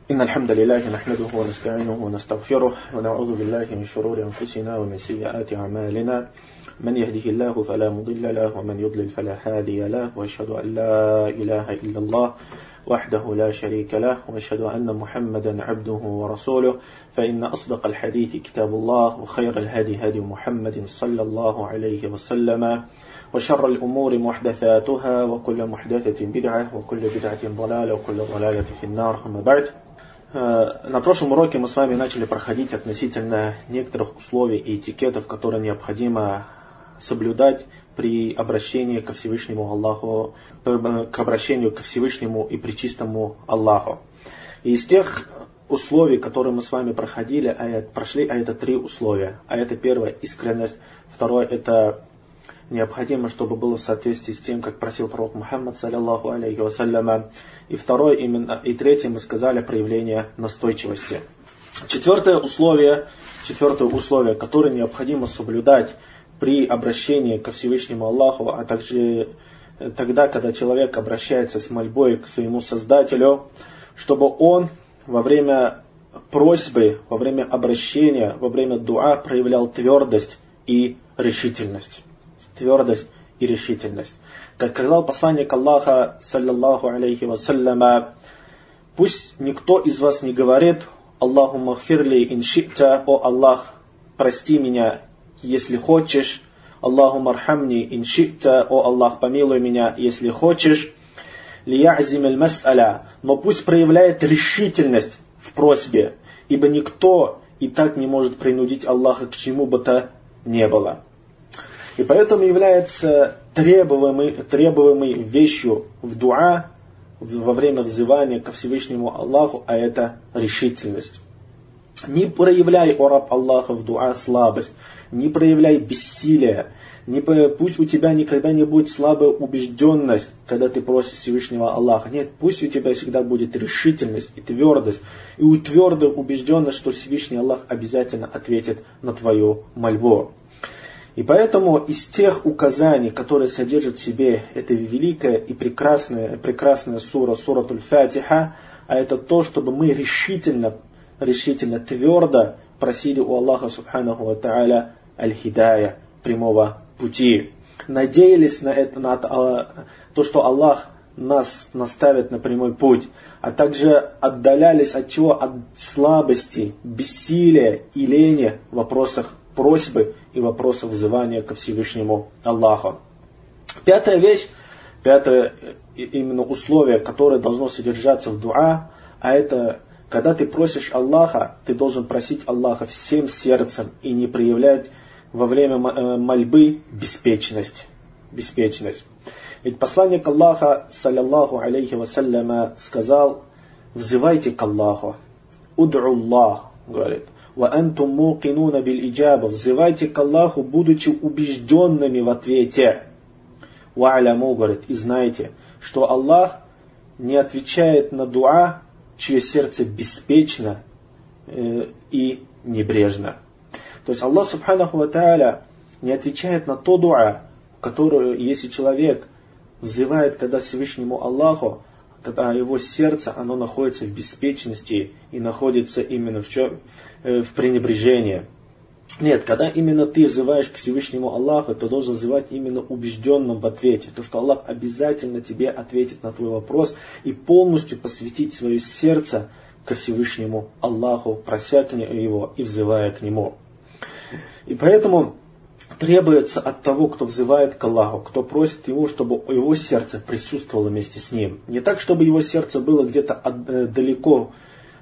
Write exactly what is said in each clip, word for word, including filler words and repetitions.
إن الحمد لله نحمده ونستعينه ونستغفره ونعوذ بالله من شرور أنفسنا ومن سيئات أعمالنا من يهده الله فلا مضل له ومن يضلل فلا هادي له وأشهد أن لا إله إلا الله وحده لا شريك له وأشهد أن محمدا عبده ورسوله فإن أصدق الحديث كتاب الله وخير الهدي هدي محمد صلى الله عليه وسلم وشر الأمور محدثاتها وكل محدثة بدعة وكل بدعة ضلالة وكل ضلالة في النار أما بعد. На прошлом уроке мы с вами начали проходить относительно некоторых условий и этикетов, которые необходимо соблюдать при обращении ко Всевышнему Аллаху, к обращению ко Всевышнему и пречистому Аллаху. И из тех условий, которые мы с вами проходили, а это, прошли, а это три условия. А это первое – искренность, второе – это необходимо, чтобы было в соответствии с тем, как просил пророк Мухаммад, саллаллаху алейхи вассаляма. И второе, именно, и третье, мы сказали, проявление настойчивости. Четвертое условие, четвертое условие, которое необходимо соблюдать при обращении ко Всевышнему Аллаху, а также тогда, когда человек обращается с мольбой к своему Создателю, чтобы он во время просьбы, во время обращения, во время дуа проявлял твердость и решительность. Твердость и решительность. Как сказал посланник Аллаха, саллаллаху алейхи вассаляма, пусть никто из вас не говорит: Аллахумма гфирли ин ши'та, о Аллах, прости меня, если хочешь. Аллахумма архамни ин ши'та, о Аллах, помилуй меня, если хочешь. Лиязим аль мас'аля, но пусть проявляет решительность в просьбе, ибо никто и так не может принудить Аллаха к чему бы то ни было. И поэтому является требуемой, требуемой вещью в дуа во время взывания ко Всевышнему Аллаху, а это решительность. Не проявляй, о раб Аллаха, в дуа слабость, не проявляй бессилие, не, пусть у тебя никогда не будет слабая убежденность, когда ты просишь Всевышнего Аллаха. Нет, пусть у тебя всегда будет решительность и твердость, и твердая убежденность, что Всевышний Аллах обязательно ответит на твою мольбу. И поэтому из тех указаний, которые содержат в себе эта великая и прекрасная, прекрасная сура, суратуль Фатиха, а это то, чтобы мы решительно, решительно, твердо просили у Аллаха субханаху ва тааля аль-хидая, прямого пути. Надеялись на это, на то, что Аллах нас наставит на прямой путь, а также отдалялись от чего? От слабости, бессилия и лени в вопросах просьбы и вопросов взывания ко Всевышнему Аллаху. Пятая вещь, пятое именно условие, которое должно содержаться в дуа, а это, когда ты просишь Аллаха, ты должен просить Аллаха всем сердцем и не проявлять во время мольбы беспечность. Беспечность. Ведь посланник Аллаха, саллаллаху алейхи вассаляма, сказал: взывайте к Аллаху. Уд'у Аллах, говорит. Ва антум мукинуна биль иджаба, взывайте к Аллаху, будучи убежденными в ответе. Ва аляму, говорит, и знайте, что Аллах не отвечает на дуа, чье сердце беспечно э, и небрежно. То есть Аллах субханаху ва тааля не отвечает на то дуа, которое, если человек взывает когда Всевышнему Аллаху, когда его сердце, оно находится в беспечности и находится именно в, чем, в пренебрежении. Нет, когда именно ты взываешь к Всевышнему Аллаху, ты должен взывать именно убежденным в ответе. То, что Аллах обязательно тебе ответит на твой вопрос и полностью посвятить свое сердце ко Всевышнему Аллаху, прося его и взывая к Нему. И поэтому требуется от того, кто взывает к Аллаху, кто просит Его, чтобы его сердце присутствовало вместе с Ним. Не так, чтобы его сердце было где-то далеко,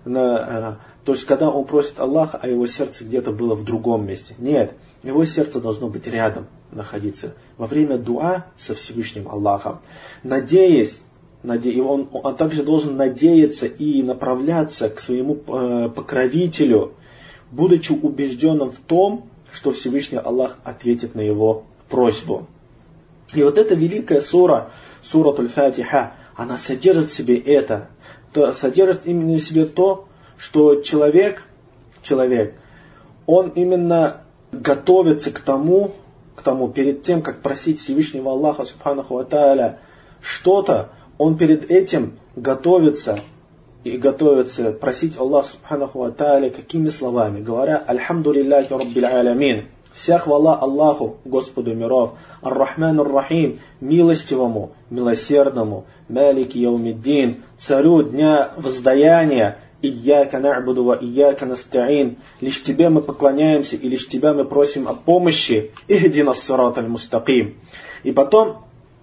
на, то есть когда он просит Аллаха, а его сердце где-то было в другом месте. Нет, его сердце должно быть рядом находиться во время дуа со Всевышним Аллахом. Надеясь, наде... он, он также должен надеяться и направляться к своему покровителю, будучи убежденным в том, что Всевышний Аллах ответит на его просьбу. И вот эта великая сура, суратуль Фатиха, она содержит в себе это, то содержит именно в себе то, что человек, человек, он именно готовится к тому, к тому, перед тем, как просить Всевышнего Аллаха субханаху ва тааля что-то, он перед этим готовится и готовятся просить Аллаха Субханаху ва Тааля какими словами? Говоря: «Альхамду лилляхи раббил алямин». Вся хвала Аллаху, Господу миров, Ар-Рахман Ар-Рахим, милостивому, милосердному, Малики Яумиддин, царю дня воздаяния, Ияка на'буду ва ияка наста'ин. Лишь Тебе мы поклоняемся и лишь Тебя мы просим о помощи. Ихдина ссират аль-мустаким. И потом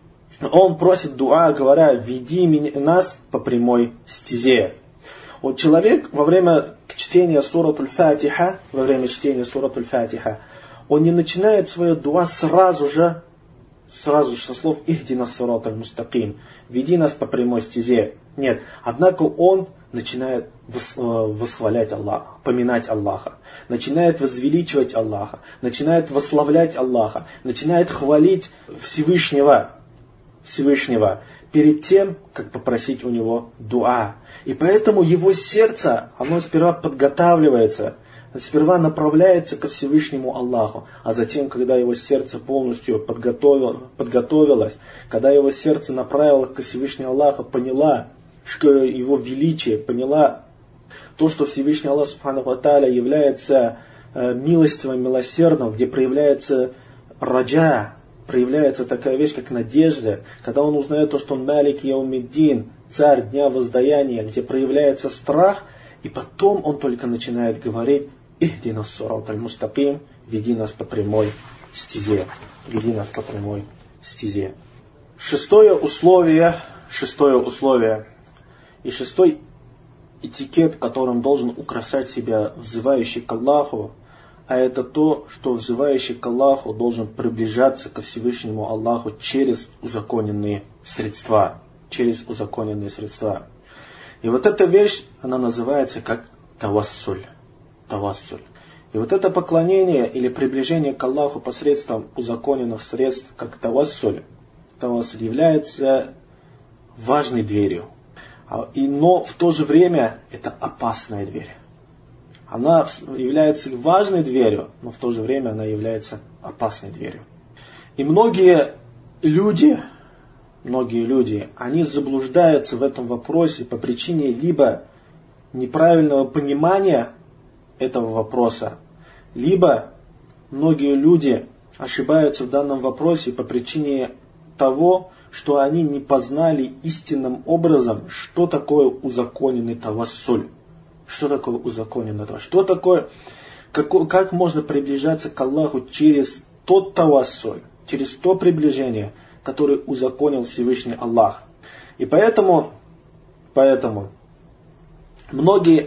он просит дуа, говоря: «Веди меня, нас по прямой стезе». Вот человек во время чтения сурат аль-Фатиха, во время чтения сурат аль-Фатиха, он не начинает свое дуа сразу же, сразу же со слов «Ихдина ссират аль-мустаким», «Веди нас по прямой стезе». Нет, однако он начинает восхвалять Аллаха, поминать Аллаха, начинает возвеличивать Аллаха, начинает восславлять Аллаха, начинает хвалить Всевышнего, Всевышнего перед тем, как попросить у него дуа. И поэтому его сердце, оно сперва подготавливается, сперва направляется ко Всевышнему Аллаху, а затем, когда его сердце полностью подготовило, подготовилось, когда его сердце направило к Всевышнему Аллаху, поняла, что его величие, поняла то, что Всевышний Аллах Субханаху ва Тааля является э, милостивым, милосердным, где проявляется раджа, проявляется такая вещь, как надежда, когда он узнает то, что он Малик Яумиддин, царь дня воздаяния, где проявляется страх, и потом он только начинает говорить: «Ихдина ссират аль-мустаким», «Веди нас по прямой стезе», «Веди нас по прямой стезе». Шестое условие, шестое условие и шестой этикет, которым должен украшать себя взывающий к Аллаху, а это то, что взывающий к Аллаху должен приближаться ко Всевышнему Аллаху через узаконенные средства. Через узаконенные средства. И вот эта вещь, она называется как тавассуль. Тавассуль. И вот это поклонение или приближение к Аллаху посредством узаконенных средств, как тавассуль, тавассуль является важной дверью. И, но в то же время это опасная дверь. Она является важной дверью, но в то же время она является опасной дверью. И многие люди, многие люди, они заблуждаются в этом вопросе по причине либо неправильного понимания этого вопроса, либо многие люди ошибаются в данном вопросе по причине того, что они не познали истинным образом, что такое узаконенный тавассуль. Что такое узаконенный тавассуль? Что такое, как, как можно приближаться к Аллаху через тот тавассуль, через то приближение, которое узаконил Всевышний Аллах. И поэтому, поэтому многие,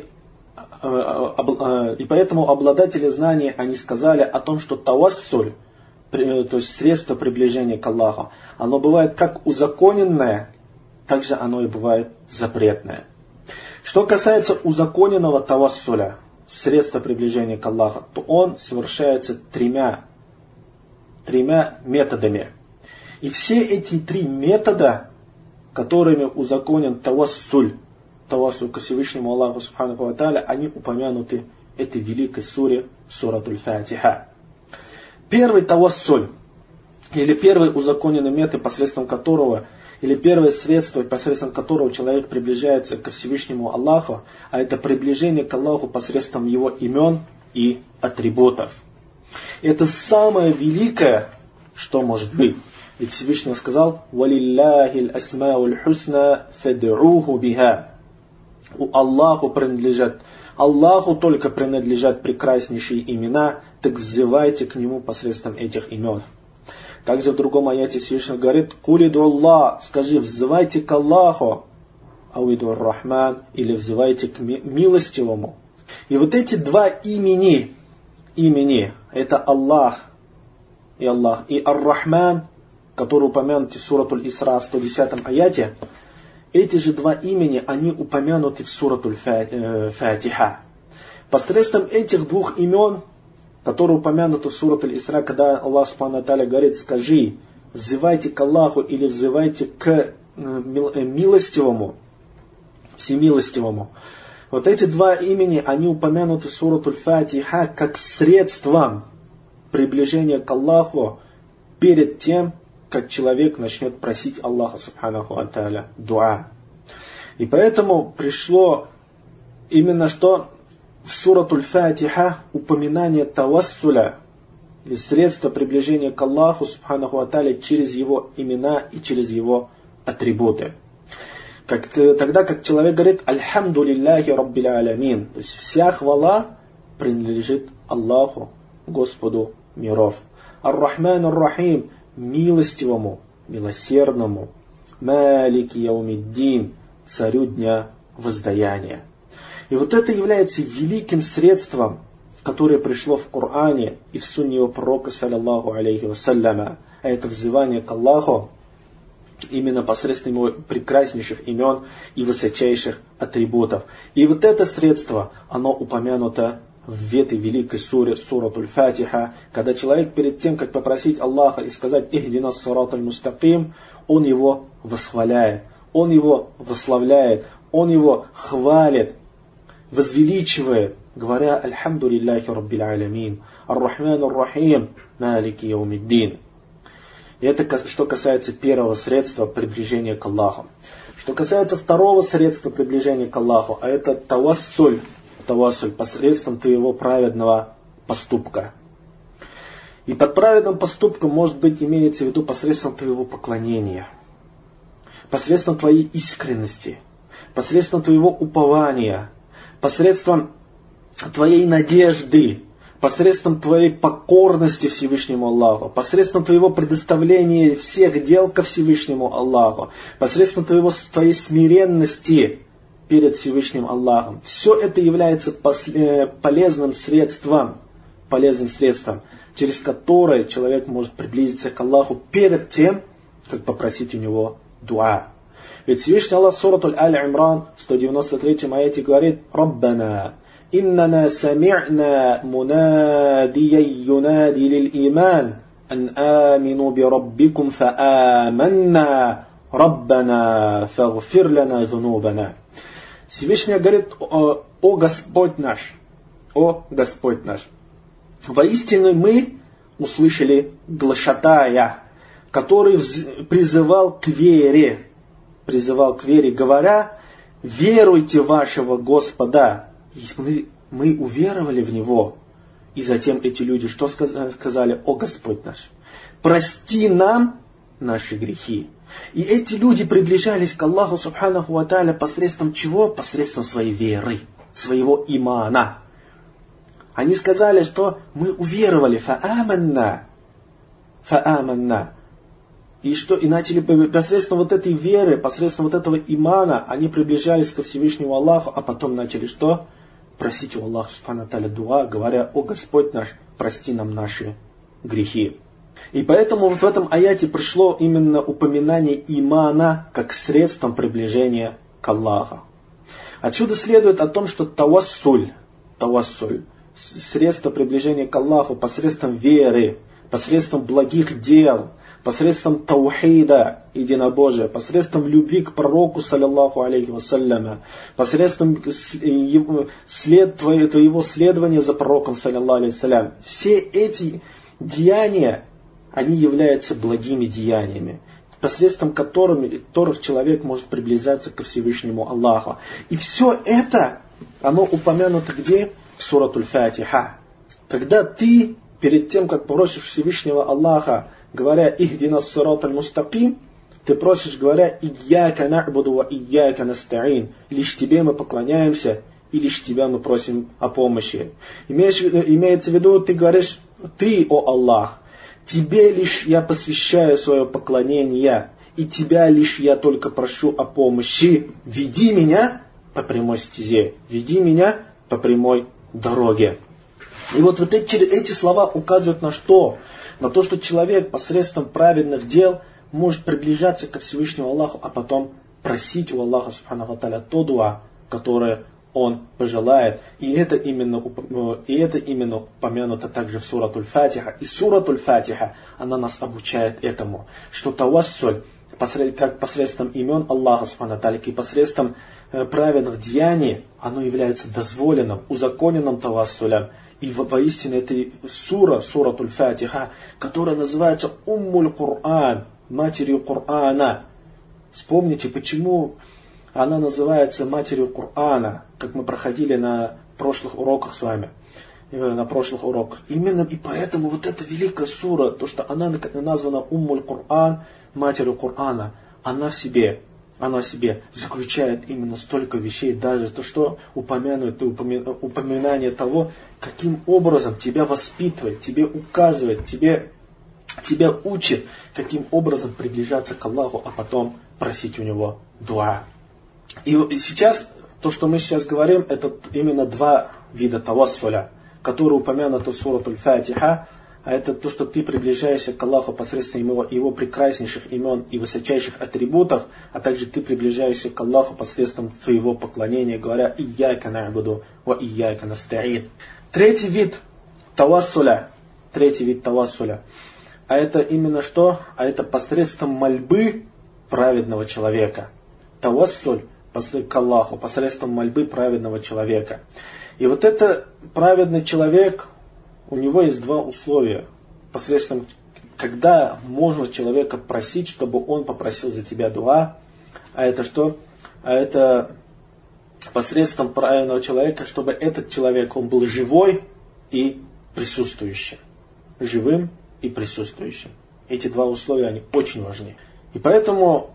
и поэтому обладатели знаний, они сказали о том, что тавассуль, то есть средство приближения к Аллаху, оно бывает как узаконенное, так же оно и бывает запретное. Что касается узаконенного тавассуля, средства приближения к Аллаху, то он совершается тремя, тремя методами. И все эти три метода, которыми узаконен тавассуль, тавассуль к Всевышнему Аллаху Субханаху ва Тааля, они упомянуты в этой великой суре, сурат аль-Фатиха. Первый тавассуль, или первый узаконенный метод, посредством которого, или первое средство, посредством которого человек приближается ко Всевышнему Аллаху, а это приближение к Аллаху посредством его имен и атрибутов. Это самое великое, что может быть. Ведь Всевышний сказал: «Валиллахи аль-асмауль хусна фад'уху биха». У Аллаху принадлежат, Аллаху только принадлежат прекраснейшие имена, так взывайте к Нему посредством этих имен. Также в другом аяте Всевышний говорит: «Кулиду Аллах», скажи, взывайте к Аллаху, ауиду ар-Рахман, или взывайте к милостивому. И вот эти два имени, имени, это Аллах и Аллах, и Ар-Рахман, который упомянуты в суратуль Исра в сто десятом аяте, эти же два имени, они упомянуты в суратуль Фатиха. Посредством этих двух имен, которые упомянуты в суратуль Исра, когда Аллах Субхану ва Тааля говорит: скажи, взывайте к Аллаху или взывайте к милостивому, всемилостивому. Вот эти два имени, они упомянуты в суратуль Фатиха как средством приближения к Аллаху перед тем, как человек начнет просить Аллаха Субханаху ва Тааля дуа. И поэтому пришло именно что в суратуль Фатиха упоминание тавассуля, или средства приближения к Аллаху Субханаху ва Тааля через его имена и через его атрибуты. Как, тогда как человек говорит «Альхамду лилляхи раббил алямин», то есть вся хвала принадлежит Аллаху, Господу миров. Ар-Рахман ар-Рахим, милостивому, милосердному, Малики яумиддин, царю дня воздаяния. И вот это является великим средством, которое пришло в Коране и в сунне его пророка, саллаллаху алейхи вассаляма. А это взывание к Аллаху именно посредством его прекраснейших имен и высочайших атрибутов. И вот это средство, оно упомянуто в этой великой суре, суратуль Фатиха, когда человек перед тем, как попросить Аллаха и сказать «Ихдина ссираталь мустаким», он его восхваляет, он его восславляет, он его хвалит, возвеличивает, говоря «Альхамду лилляхи раббил алямин, ар-Рахман ар-Рахим, Малики яумиддин». И это что касается первого средства приближения к Аллаху. Что касается второго средства приближения к Аллаху, а это тавассуль, тавассуль посредством твоего праведного поступка. И под праведным поступком, может быть, имеется в виду посредством твоего поклонения, посредством твоей искренности, посредством твоего упования, посредством твоей надежды, посредством твоей покорности Всевышнему Аллаху, посредством твоего предоставления всех дел ко Всевышнему Аллаху, посредством твоего, твоей смиренности перед Всевышним Аллахом. Все это является полезным средством, полезным средством, через которое человек может приблизиться к Аллаху перед тем, как попросить у него дуа. Ведь Всевышний Аллах в суратуль Аль-Имран в сто девяносто третьем аяте говорит «Раббана, иннана сами'на мунадия юнади лил иман, ан амину би раббикум фааманна, Раббана фагфир лана зунубана». Всевышний говорит «О, о Господь наш, о Господь наш». Воистину мы услышали глашатая, который призывал к вере, призывал к вере, говоря, веруйте в вашего Господа. И мы, мы уверовали в Него. И затем эти люди что сказали? О Господь наш, прости нам наши грехи. И эти люди приближались к Аллаху Субханаху ва Тааля посредством чего? Посредством своей веры, своего имана. Они сказали, что мы уверовали, фааманна, фааманна. И что, и начали посредством вот этой веры, посредством вот этого имана, они приближались ко Всевышнему Аллаху, а потом начали что? Просить у Аллаха Субхану ва Тааля дуа, говоря, о Господь наш, прости нам наши грехи. И поэтому вот в этом аяте пришло именно упоминание имана как средством приближения к Аллаху. Отсюда следует о том, что тавассуль, тавассуль, средство приближения к Аллаху посредством веры, посредством благих дел, посредством таухида, единобожия, посредством любви к пророку, саллаллаху алейхи вассаляма, посредством след, твоего следования за пророком, саллаллаху алейхи вассалям. Все эти деяния, они являются благими деяниями, посредством которыми, которых человек может приближаться ко Всевышнему Аллаху. И все это, оно упомянуто где? В суратуль Фатиха. Когда ты, перед тем, как просишь Всевышнего Аллаха, говоря «Ихдина ссираталь мустаким», ты просишь, говоря «Ияка на'буду ва ияка наста'ин», лишь тебе мы поклоняемся, и лишь тебя мы просим о помощи. Имеешь, имеется в виду, ты говоришь «Ты, о Аллах, тебе лишь я посвящаю свое поклонение, и тебя лишь я только прошу о помощи. Веди меня по прямой стезе, веди меня по прямой дороге». И вот, вот эти, эти слова указывают на что? На то, что человек посредством праведных дел может приближаться ко Всевышнему Аллаху, а потом просить у Аллаха Субханаху ва Тааля то дуа, которое он пожелает. И это именно, и это именно упомянуто также в суратуль Фатиха. И суратуль Фатиха, она нас обучает этому, что тавассуль, как посредством имен Аллаха Субханаху ва Тааля и посредством праведных деяний, оно является дозволенным, узаконенным тавассулем. И воистину это сура, суратуль Фатиха, которая называется Уммуль Кур'ан, матерью Кур'ана. Вспомните, почему она называется матерью Корана, как мы проходили на прошлых уроках с вами. На прошлых уроках. Именно и поэтому вот эта великая сура, то, что она названа Уммуль Коран, матерью Корана, она в себе, она в себе заключает именно столько вещей, даже то, что упомянут, упоминание того, каким образом тебя воспитывает, тебе указывает, тебе, тебя учит, каким образом приближаться к Аллаху, а потом просить у Него дуа. И сейчас, то, что мы сейчас говорим, это именно два вида тавассуля, которые упомянуты в сурату Аль-Фатиха, а это то, что ты приближаешься к Аллаху посредством его, его прекраснейших имен и высочайших атрибутов, а также ты приближаешься к Аллаху посредством твоего поклонения, говоря «Ияка на'буду ва ияка наста'ин». Третий вид тавассуля, третий вид тавассуля, а это именно что? А это посредством мольбы праведного человека. Тавассуль к Аллаху посредством мольбы праведного человека. И вот это праведный человек, у него есть два условия, посредством, когда можно человека просить, чтобы он попросил за тебя дуа, а это что? А это посредством праведного человека, чтобы этот человек, он был живой и присутствующим. Живым и присутствующим. Эти два условия, они очень важны. И поэтому,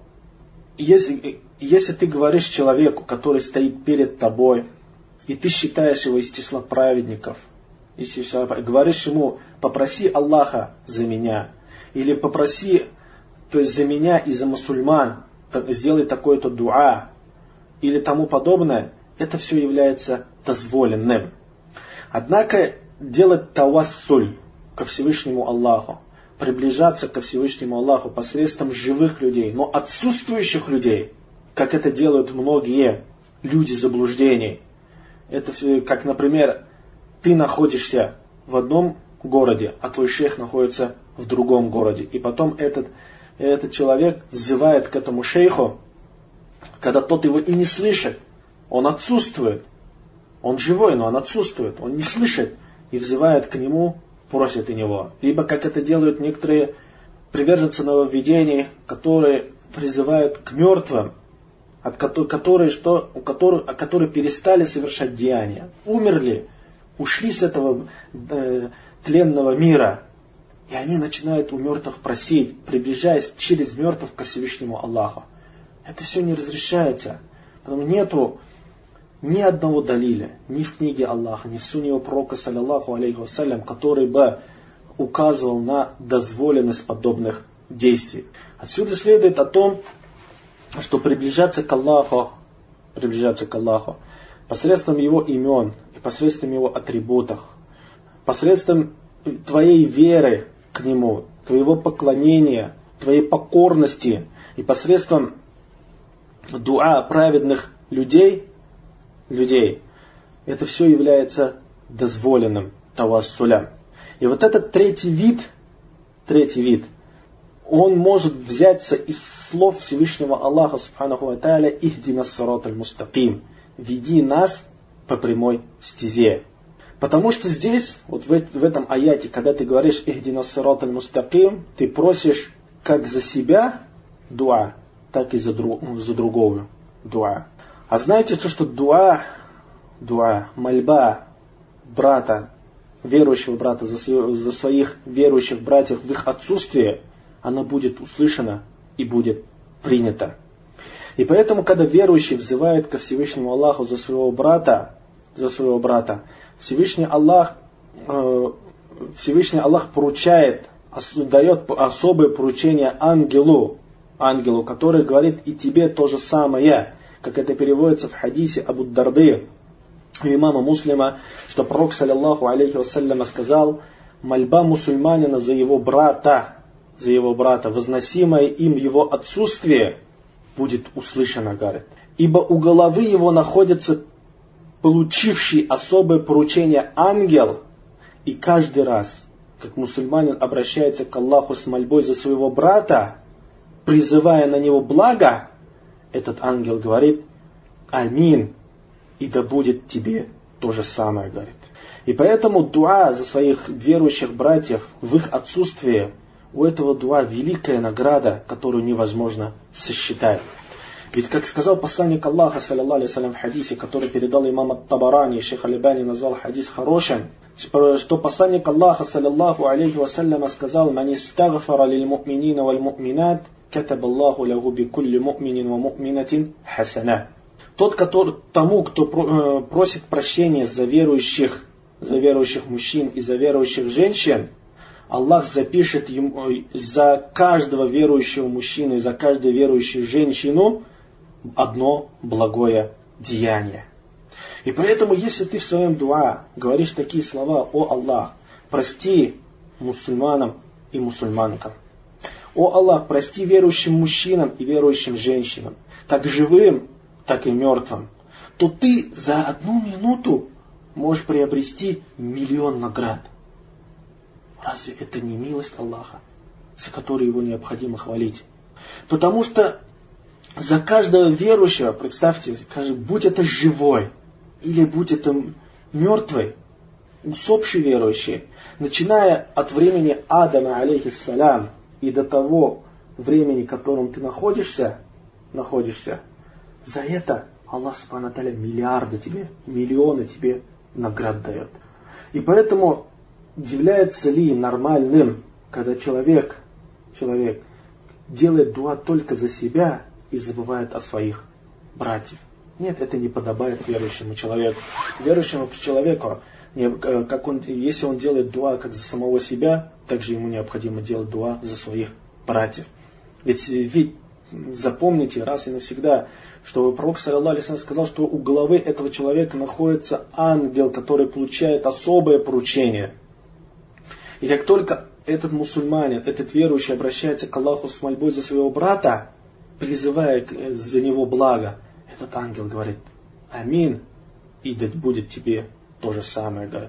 если, если ты говоришь человеку, который стоит перед тобой, и ты считаешь его из числа праведников, и говоришь ему, попроси Аллаха за меня, или попроси, то есть за меня и за мусульман, сделай такое-то дуа, или тому подобное, это все является дозволенным. Однако делать тавассуль ко Всевышнему Аллаху, приближаться ко Всевышнему Аллаху посредством живых людей, но отсутствующих людей, как это делают многие люди заблуждений. Это как, например, ты находишься в одном городе, а твой шейх находится в другом городе. И потом этот, этот человек взывает к этому шейху, когда тот его и не слышит. Он отсутствует. Он живой, но он отсутствует. Он не слышит. И взывает к нему, просит у него. Либо как это делают некоторые приверженцы нововведений, которые призывают к мертвым, от которые, что, у которых, которые перестали совершать деяния, умерли, ушли с этого э, тленного мира, и они начинают у мертвых просить, приближаясь через мертвых ко Всевышнему Аллаху. Это все не разрешается, потому что нету ни одного далиля, ни в книге Аллаха, ни в сунне его пророка, саллаллаху алейхи вассалям, который бы указывал на дозволенность подобных действий. Отсюда следует о том, что приближаться к Аллаху, приближаться к Аллаху посредством Его имен и посредством Его атрибутов, посредством твоей веры к Нему, твоего поклонения, твоей покорности и посредством дуа праведных людей, людей, это все является дозволенным тавассулем. И вот этот третий вид, третий вид, он может взяться из слов Всевышнего Аллаха Субханаху ва Тааля «Ихдина ссират аль-мустаким», «Веди нас по прямой стезе». Потому что здесь, вот в, в этом аяте, когда ты говоришь «Ихдина ссират аль-мустаким», ты просишь как за себя дуа, так и за, друг, за другого дуа. А знаете, что, что дуа, дуа, мольба брата, верующего брата за, за своих верующих братьев в их отсутствие, она будет услышана и будет принята. И поэтому, когда верующий взывает ко Всевышнему Аллаху за своего брата, за своего брата, Всевышний Аллах, э, Всевышний Аллах поручает, дает особое поручение ангелу, ангелу, который говорит и тебе то же самое, как это переводится в хадисе Абу Дарды, имама Муслима, что пророк, саллаллаху алейхи вассалям, сказал: мольба мусульманина за его брата, за его брата, возносимое им в его отсутствие, будет услышано, говорит. Ибо у головы его находится получивший особое поручение ангел, и каждый раз, как мусульманин обращается к Аллаху с мольбой за своего брата, призывая на него благо, этот ангел говорит: амин, и да будет тебе то же самое, говорит. И поэтому дуа за своих верующих братьев в их отсутствие, у этого дуа великая награда, которую невозможно сосчитать. Ведь, как сказал посланник Аллаха, саллаллаху алейхи ва саллям, в хадисе, который передал имам ат-Табарани, шейх Аль-Альбани назвал хадис хорошим, что посланник Аллаха, саллаллаху алейхи ва саллям, сказал: «Ман истагфара лиль му'минина валь му'минат, катаба Аллаху лаху би кулли му'минин ва му'минатин хасана». Тот, который, тому, кто просит прощения за верующих, за верующих мужчин и за верующих женщин, Аллах запишет ему за каждого верующего мужчину и за каждую верующую женщину одно благое деяние. И поэтому, если ты в своем дуа говоришь такие слова: «О Аллах, прости мусульманам и мусульманкам. О Аллах, прости верующим мужчинам и верующим женщинам, как живым, так и мертвым», то ты за одну минуту можешь приобрести миллион наград. Разве это не милость Аллаха, за которую его необходимо хвалить? Потому что за каждого верующего, представьте, будь это живой или будь это мертвый, усопший верующий, начиная от времени Адама, алейхиссалям, и до того времени, в котором ты находишься, находишься, за это Аллах субхану ва тааля миллиарды тебе, миллионы тебе наград дает. И поэтому является ли нормальным, когда человек, человек делает дуа только за себя и забывает о своих братьях? Нет, это не подобает верующему человеку. Верующему человеку, как он, если он делает дуа как за самого себя, также ему необходимо делать дуа за своих братьев. Ведь, ведь запомните раз и навсегда, что пророк, саллаллаху алейхи ва саллям, сказал, что у головы этого человека находится ангел, который получает особое поручение. И как только этот мусульманин, этот верующий обращается к Аллаху с мольбой за своего брата, призывая за него благо, этот ангел говорит: «Амин», и да будет тебе то же самое, говорит.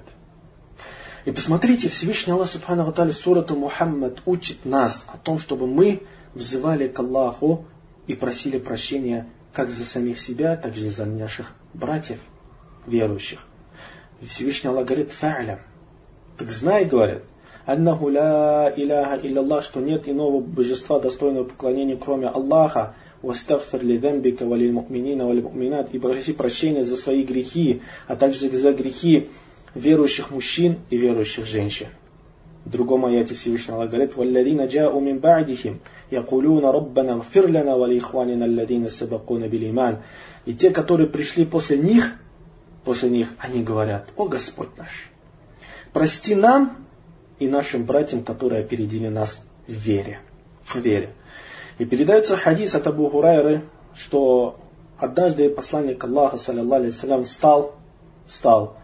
И посмотрите, Всевышний Аллах субхану ва тааля сурату Мухаммад учит нас о том, чтобы мы взывали к Аллаху и просили прощения как за самих себя, так и за наших братьев верующих. Всевышний Аллах говорит: «Фа'лям», так знай, говорит, «Аннаху ла иляха илляллах», что нет иного божества, достойного поклонения, кроме Аллаха, «Вастагфир ли дамбика валиль му'минина валиль му'минат», и проси прощения за свои грехи, а также за грехи верующих мужчин и верующих женщин. В другом аяте Всевышний Аллах говорит: «Валладина джа'у мин ба'дихим, якулюна раббана гфир лана ва ли ихванина алладина сабакуна бил иман». И те, которые пришли после них, после них, они говорят: «О Господь наш, прости нам и нашим братьям, которые опередили нас в вере». В вере. И передается хадис от Абу Хурайры, что однажды посланник Аллаха, саллаллаху алейхи ва саллям, встал, встал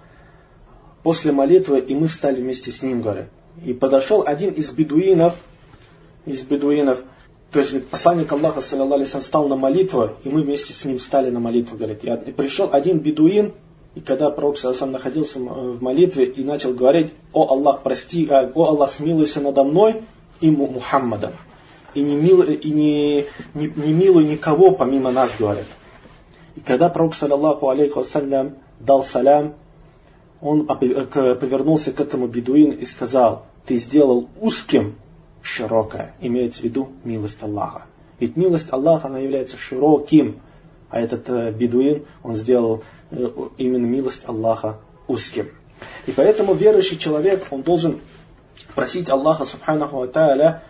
после молитвы, и мы встали вместе с ним, говорит. И подошел один из бедуинов, из бедуинов, то есть посланник Аллаха, саллаллаху алейхи ва саллям, встал на молитву, и мы вместе с ним встали на молитву, говорит. И пришел один бедуин, и когда пророк, саллаллаху алейхи ва саллям, находился в молитве и начал говорить: «О Аллах, прости, о Аллах, смилуйся надо мной и Мухаммадом, и не, мил, и не, не, не милуй никого помимо нас», говорит. И когда пророк, саллаллаху алейхи ва саллям, дал салям, он повернулся к этому бедуину и сказал: «Ты сделал узким широкое», имеется в виду милость Аллаха. Ведь милость Аллаха, она является широким, а этот бедуин, он сделал именно милость Аллаха узким. И поэтому верующий человек, он должен просить Аллаха субханаху ва тааля,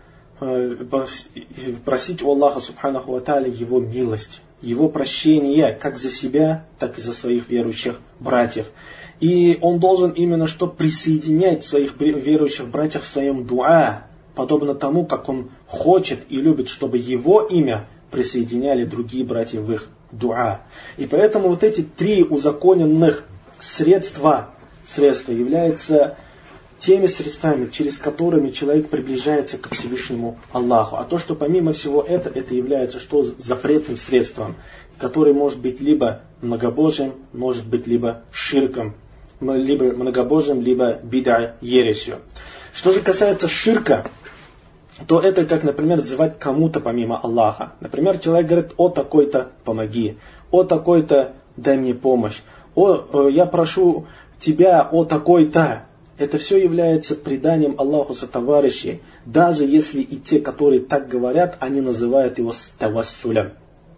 просить у Аллаха субханаху ва тааля его милость, его прощение, как за себя, так и за своих верующих братьев. И он должен именно что присоединять своих верующих братьев в своем дуа, подобно тому, как он хочет и любит, чтобы его имя присоединяли другие братья в их дуа. И поэтому вот эти три узаконенных средства, средства являются теми средствами, через которыми человек приближается к Всевышнему Аллаху. А то, что помимо всего этого, это является что запретным средством, которое может быть либо многобожием, может быть либо ширком, либо многобожием, либо бида, ересью. Что же касается ширка, то это как, например, называть кому-то помимо Аллаха. Например, человек говорит: «О такой-то, помоги», «О такой-то, дай мне помощь», «О, я прошу тебя, о такой-то». Это все является преданием Аллаху сотоварищей, даже если и те, которые так говорят, они называют его тавассулем.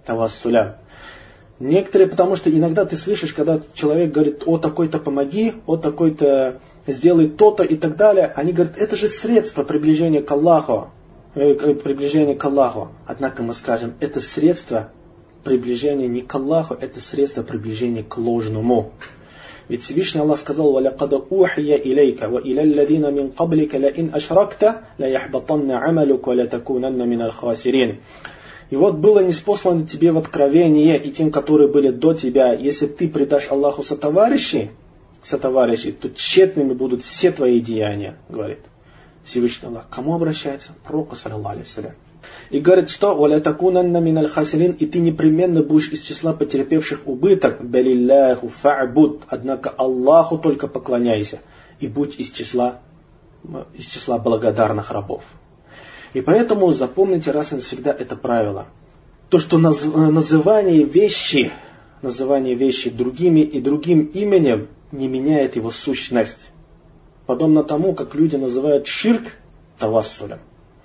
тавассуля. Некоторые, потому что иногда ты слышишь, когда человек говорит, о, такой-то помоги, о, такой-то сделай то-то и так далее, они говорят, это же средство приближения к Аллаху, э, приближения к Аллаху. Однако мы скажем, это средство приближения не к Аллаху, это средство приближения к ложному. Ведь Всевышний Аллах сказал, وَلَقَدْ أُوحِيَ إِلَيْكَ وَإِلَى الَّذِينَ مِنْ قَبْلِكَ لَإِنْ أَشْرَكْتَ لَيَحْبَطَنَّ عَمَلُكَ وَلَتَكُونَنَّ مِنَ الْخَاسِرِينَ. И вот было ниспослано тебе в откровение и тем, которые были до тебя, если ты предашь Аллаху сотоварищей, сотоварищей, то тщетными будут все твои деяния, говорит Всевышний Аллах. Кому обращается? Пророку, саллаллаху алейхи ва саллям. И говорит, что وَلَتَكُونَنَّ مِنَ الْخَاسِرِينَ, и ты непременно будешь из числа потерпевших убыток. بَلِلَّهُ فَعْبُدْ, однако Аллаху только поклоняйся и будь из числа, из числа благодарных рабов. И поэтому запомните раз и навсегда это правило. То, что наз, называние вещи, называние вещи другими и другим именем не меняет его сущность. Подобно тому, как люди называют ширк тавассулем.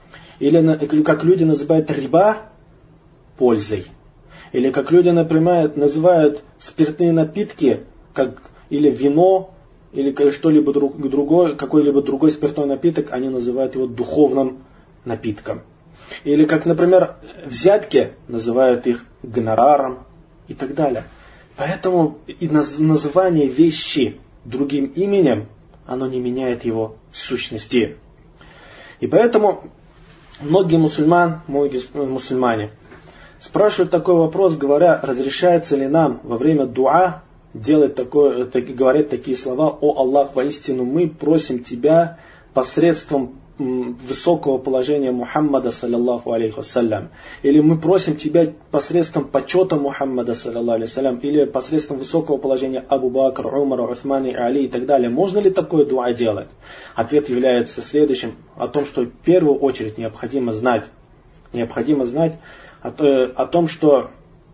Или как люди называют риба пользой. Или как люди, например, называют спиртные напитки, как или вино, или что-либо другое, какой-либо другой спиртной напиток, они называют его духовным напитком. Или как, например, взятки называют их гонораром и так далее. Поэтому и называние вещи другим именем, оно не меняет его сущности. И поэтому многие мусульман, многие мусульмане спрашивают такой вопрос, говоря, разрешается ли нам во время дуа делать такое, так, говорить такие слова: «О Аллах, воистину мы просим Тебя посредством высокого положения Мухаммада, саллаллаху алейхи вассалям». Или мы просим Тебя посредством почета Мухаммада, саллаллаху алейхи вассалям. Или посредством высокого положения Абу Бакр, Умара, Усмана и Али и так далее. Можно ли такое дуа делать? Ответ является следующим: о том, что в первую очередь необходимо знать, необходимо знать о, о том, что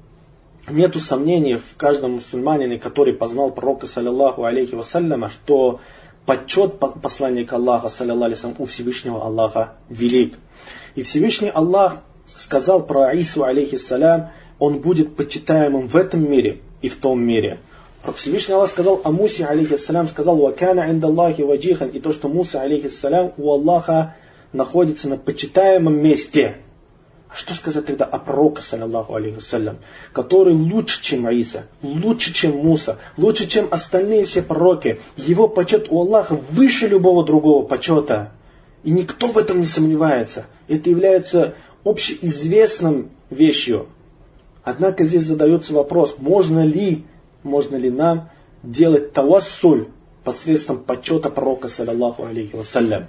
нету сомнений в каждом мусульманине, который познал пророка, саллаллаху алейхи вассаляма, что почет посланника Аллаха, саллаллаху алейхи вассалям, у Всевышнего Аллаха велик. И Всевышний Аллах сказал про Ису, алейхиссалям, он будет почитаемым в этом мире и в том мире. Всевышний Аллах сказал о Мусе, алейхиссалям, сказал: «Вакана индаллахи ваджихан», и то, что Муса, алейхиссалям, у Аллаха находится на почитаемом месте. А что сказать тогда о пророке, саллаллаху алейхи вассалям, который лучше, чем Иса, лучше, чем Муса, лучше, чем остальные все пророки. Его почет у Аллаха выше любого другого почета. И никто в этом не сомневается. Это является общеизвестным вещью. Однако здесь задается вопрос, можно ли, можно ли нам делать тавассуль посредством почета пророка, саллаллаху алейхи вассалям.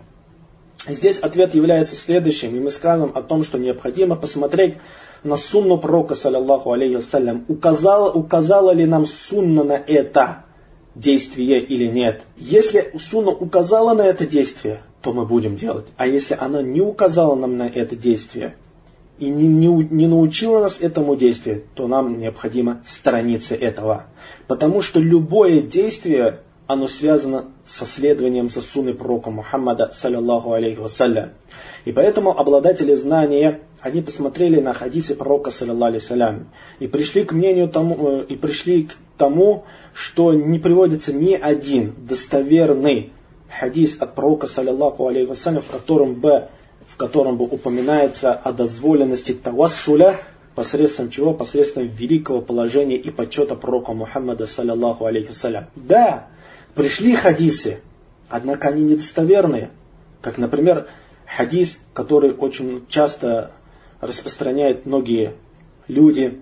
Здесь ответ является следующим, и мы скажем о том, что необходимо посмотреть на сунну пророка, саллаллаху алейхи вассалям. Указала, указала ли нам сунна на это действие или нет. Если сунна указала на это действие, то мы будем делать. А если она не указала нам на это действие и не, не, не научила нас этому действию, то нам необходимо сторониться этого. Потому что любое действие, оно связано со следованием за сунной пророка Мухаммада, саллаллаху алейхи вассалям. И поэтому обладатели знания, они посмотрели на хадисы пророка, саллаллаху алейхи вассалям, и пришли к мнению тому, и пришли к тому, что не приводится ни один достоверный хадис от пророка, саллаллаху алейхи вассалям, в котором бы, в котором бы упоминается о дозволенности тавассуля, посредством чего? Посредством великого положения и почета пророка Мухаммада, саллаллаху алейхи вассалям. Да, пришли хадисы, однако они недостоверные. Как, например, хадис, который очень часто распространяют многие люди,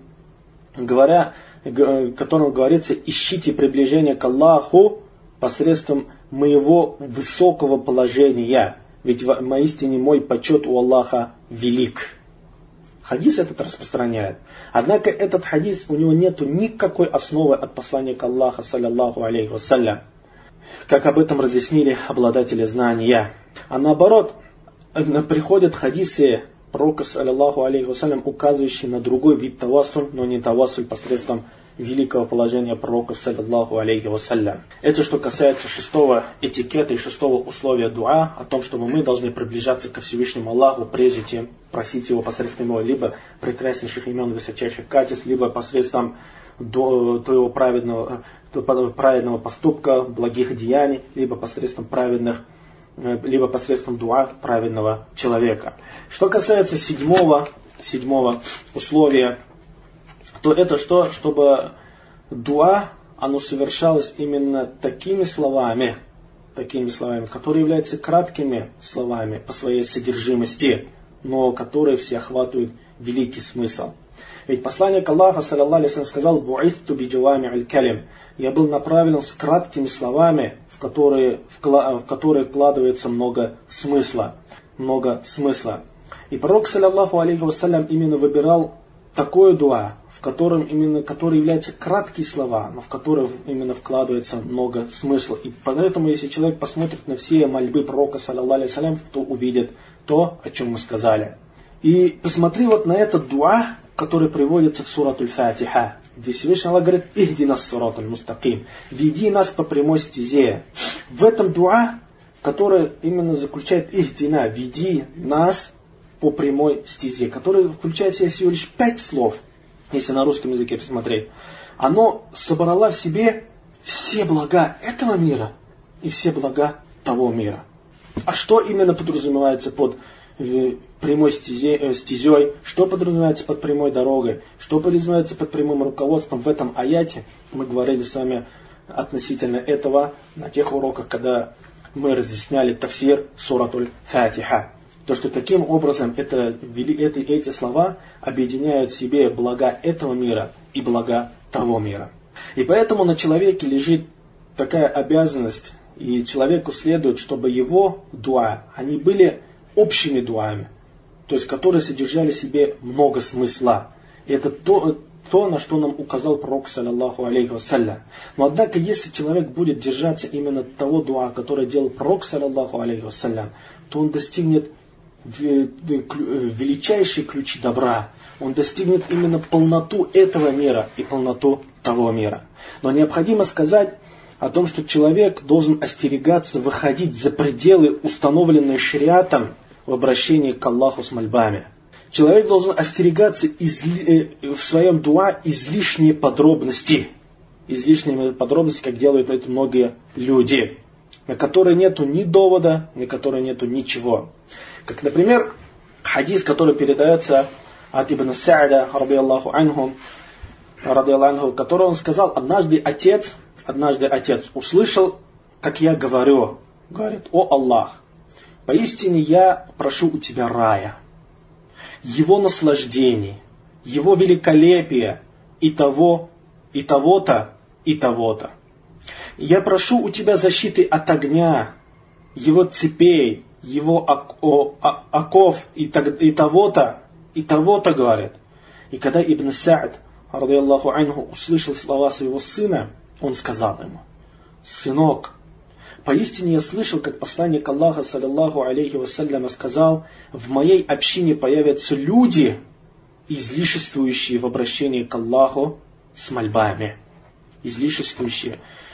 говоря, в котором говорится: ищите приближение к Аллаху посредством моего высокого положения, ведь воистине мой почет у Аллаха велик. Хадис этот распространяет. Однако этот хадис, у него нету никакой основы от посланника Аллаха, саллаллаху алейхи вассалям, как об этом разъяснили обладатели знания. А наоборот, приходят хадисы пророка, саллаллаху алейхи вассалям, указывающие на другой вид тавассуль, но не тавассуль посредством великого положения пророка, саллаллаху алейхи вассалям. Это что касается шестого этикета и шестого условия дуа, о том, чтобы мы должны приближаться ко Всевышнему Аллаху, прежде чем просить Его посредством Его либо прекраснейших имен, высочайших качеств, либо посредством твоего праведного, праведного поступка, благих деяний, либо посредством праведных, либо посредством дуа праведного человека. Что касается седьмого, седьмого условия, то это что? Чтобы дуа, оно совершалось именно такими словами, такими словами, которые являются краткими словами по своей содержимости, но которые все охватывают великий смысл. Ведь посланник Аллаха, саллаллаху алейхи ва саллям, сказал: «Бу'ithту би джавами'иль калим». Я был направлен с краткими словами, в которые, в которые вкладывается много смысла. Много смысла. И пророк, саллаллаху алейхи ва саллям, именно выбирал такое дуа, в котором именно, который является краткие слова, но в которые именно вкладывается много смысла. И поэтому, если человек посмотрит на все мольбы пророка, саллаллаху алейхи ва саллям, то увидит то, о чем мы сказали. И посмотри вот на этот дуа, который приводится в суратуль Фатиха, где Всевышний Аллах говорит: «Ихдина ссираталь мустаким», «Веди нас по прямой стезе». В этом дуа, который именно заключает «Ихдина», «Веди нас по прямой стезе», который включает в себя всего лишь пять слов, если на русском языке посмотреть, оно собрало в себе все блага этого мира и все блага того мира. А что именно подразумевается под прямой стезе, стезей, что подразумевается под прямой дорогой, что подразумевается под прямым руководством в этом аяте, мы говорили с вами относительно этого на тех уроках, когда мы разъясняли тафсир суратуль Фатиха. То, что таким образом это, это, эти слова объединяют в себе блага этого мира и блага того мира. И поэтому на человеке лежит такая обязанность, и человеку следует, чтобы его дуа, они были общими дуами, то есть которые содержали в себе много смысла. И это то, то, на что нам указал пророк, саллаллаху алейхи вассалям. Но однако, если человек будет держаться именно того дуа, который делал пророк, саллаллаху алейхи вассалям, то он достигнет величайшие ключи добра. Он достигнет именно полноту этого мира и полноту того мира. Но необходимо сказать о том, что человек должен остерегаться выходить за пределы, установленные шариатом, в обращении к Аллаху с мольбами. Человек должен остерегаться изли... в своем дуа излишние подробности. Излишние подробности, как делают это многие люди, на которые нету ни довода, на которые нету ничего. Как, например, хадис, который передается от Ибн Са'да, радийаллаху анху, радийаллаху, который он сказал: однажды отец, однажды отец услышал, как я говорю, говорит: «О Аллах, поистине я прошу у тебя рая, его наслаждений, его великолепия и того, и того-то, и того-то. Я прошу у тебя защиты от огня, его цепей, его оков и, и того-то, и того-то», говорит. И когда Ибн Са'д, радийаллаху анху, услышал слова своего сына, он сказал ему: «Сынок, поистине я слышал, как посланник Аллаха, саллаллаху алейхи вассалям, сказал: в моей общине появятся люди, излишествующие в обращении к Аллаху с мольбами». Излишествующие.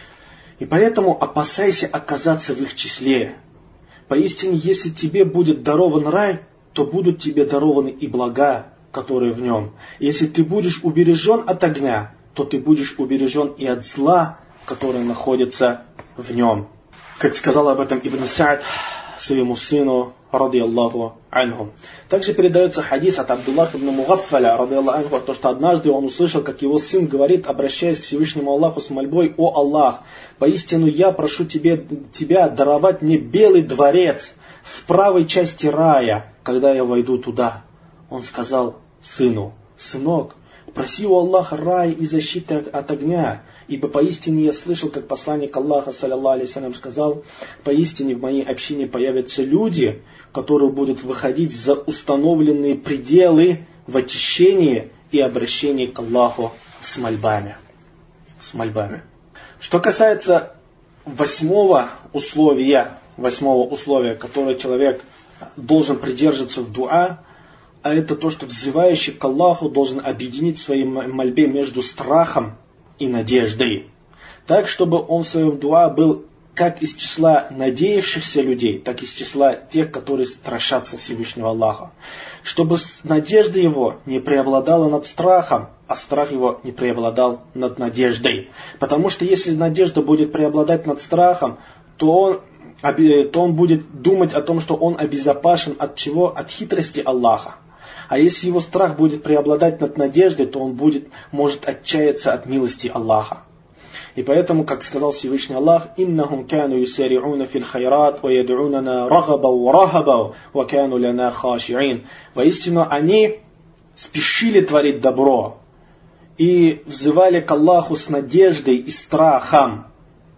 И поэтому опасайся оказаться в их числе. Поистине, если тебе будет дарован рай, то будут тебе дарованы и блага, которые в нем. Если ты будешь убережен от огня, то ты будешь убережен и от зла, которое находится в нем. Как сказал об этом Ибн Са'д своему сыну, радийаллаху анху. Также передается хадис от Абдуллаха ибн Мугаффаля, радийаллаху анху, то, что однажды он услышал, как его сын говорит, обращаясь к Всевышнему Аллаху с мольбой: «О Аллах, поистину я прошу тебе, тебя даровать мне белый дворец в правой части рая, когда я войду туда». Он сказал сыну: «Сынок, проси у Аллаха рай и защиты от огня, ибо поистине я слышал, как посланник Аллаха, саллаллаху алейхи ва саллям, сказал: поистине в моей общине появятся люди, которые будут выходить за установленные пределы в очищении и обращении к Аллаху с мольбами». С мольбами. Что касается восьмого условия, восьмого условия, которое человек должен придерживаться в дуа, а это то, что взывающий к Аллаху должен объединить в своей мольбе между страхом и надеждой. Так, чтобы он в своем дуа был как из числа надеявшихся людей, так и из числа тех, которые страшатся Всевышнего Аллаха. Чтобы надежда его не преобладала над страхом, а страх его не преобладал над надеждой. Потому что если надежда будет преобладать над страхом, то он, то он будет думать о том, что он обезопасен от чего? От хитрости Аллаха. А если его страх будет преобладать над надеждой, то он будет, может отчаяться от милости Аллаха. И поэтому, как сказал Всевышний Аллах, «Иннахум кану юсари'уна фил хайрат, ва яд'унана рагабау ва рахабау, ва кану лана хаши'ин». Воистину, они спешили творить добро и взывали к Аллаху с надеждой и страхом,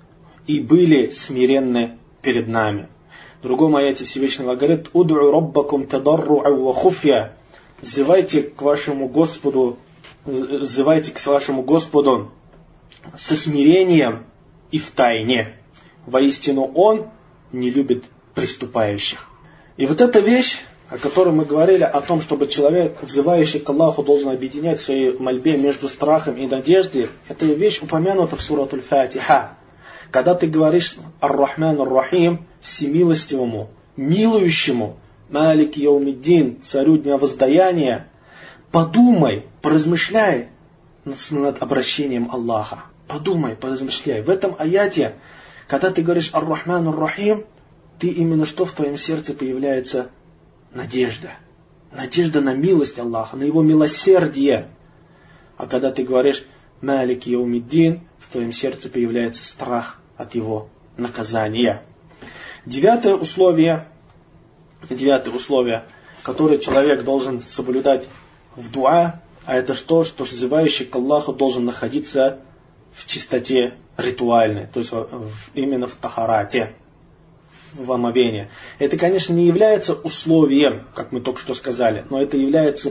и были смиренны перед нами. В другом аяте Всевышнего говорит, «Уд'у раббакум тадарру'а ва хуфья». Взывайте к вашему Господу, взывайте к вашему Господу со смирением и в тайне. Воистину Он не любит преступающих. И вот эта вещь, о которой мы говорили, о том, чтобы человек, взывающий к Аллаху, должен объединять в своей мольбе между страхом и надеждой, эта вещь упомянута в суре Аль-Фатиха. Когда ты говоришь Ар-Рахман Ар-Рахим, всемилостивому, милующему, Малик Яумиддин, царю дня воздаяния, подумай, поразмышляй над обращением Аллаха. Подумай, поразмышляй. В этом аяте, когда ты говоришь Ар-Рахман Ар-Рахим, ты именно что в твоем сердце появляется? Надежда. Надежда на милость Аллаха, на Его милосердие. А когда ты говоришь Малик Яумиддин, в твоем сердце появляется страх от Его наказания. Девятое условие, девятое условие, которое человек должен соблюдать в дуа, а это что? Что взывающий к Аллаху должен находиться в чистоте ритуальной, то есть в, в, именно в тахарате, в омовении. Это, конечно, не является условием, как мы только что сказали, но это является